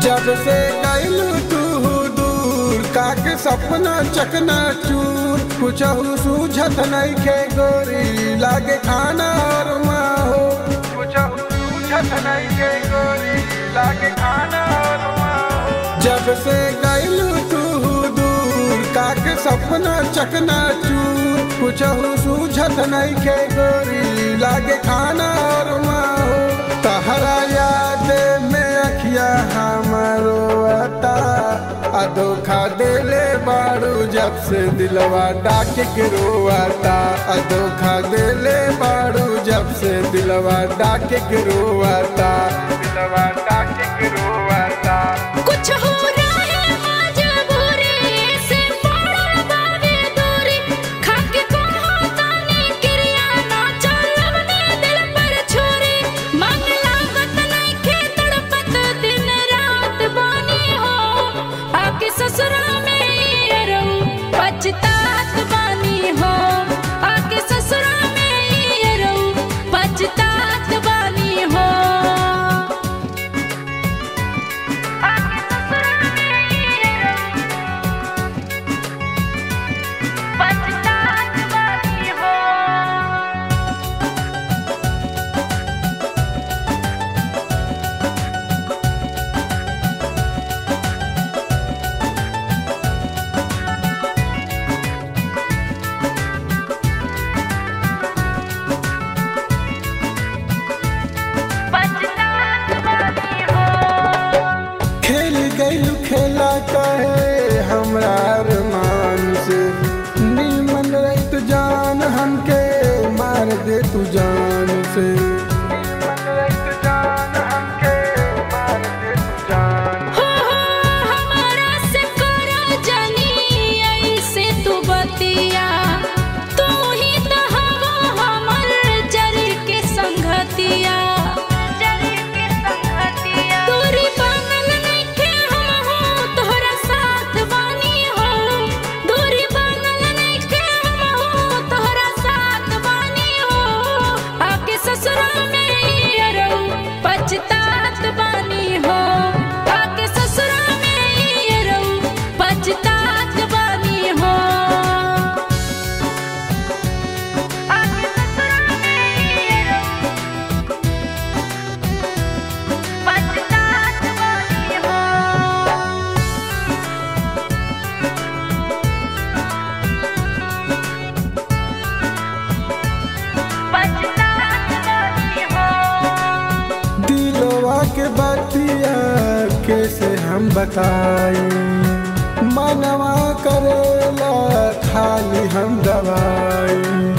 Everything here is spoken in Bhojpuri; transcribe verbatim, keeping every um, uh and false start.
जब से गइलू तू दूर काके सपना चकना चूर कुछ सूझत नइखे गोरी लागे खाना और माहो कुछ सूझत नइखे गोरी लागे खाना और माहो जब से गइलू तू दूर काके सपना चकना चूर कुछ सूझत नइखे गोरी लागे खाना और माहो तहरा याद में अखिया हमारो आता आ धोखा देले बारू जब से दिलवा डाक के रोआता आ धोखा देले बारू जब से दिलवा डाक के रोआता दिलवा डाक के रोआता कुछ हो रहा है मजबूरी से पड़ल बावे दूरी खाके कहो तानी क्रिया ना चलवने दिल पर छोरी मन लागत नइखे तड़पत दिन रात बानी हो आके ससुरा में ये रहूं पछतात बानी हो आके ससुरा में ये रहूं पछतात बानी हो गइलू खेला कहे हमरा अरमान से नीमन रहित जान हमके मार दे तू जान से नीमन रहित जान हमके मार दे तू जान हो हो हमारा से करो जानी ऐसे तू बतिया तू ही तो हवा हमर जर के संगतिया जर के संगतिया दूरी पागल नइखे हम हो तोहरा साथ बानी हो दूरी पागल नइखे हम हो तोहरा साथ बानी हो आके ससुरा में ये रहूं पछतात बानी हो आके ससुरा में ये रहूं पछतात बानी हो आके ससुरा में ये रहूं पछतात बानी हो पछतात बानी हो दिलवा के बतिया कैसे हम बताई मनवा करेला खाली हम दवाई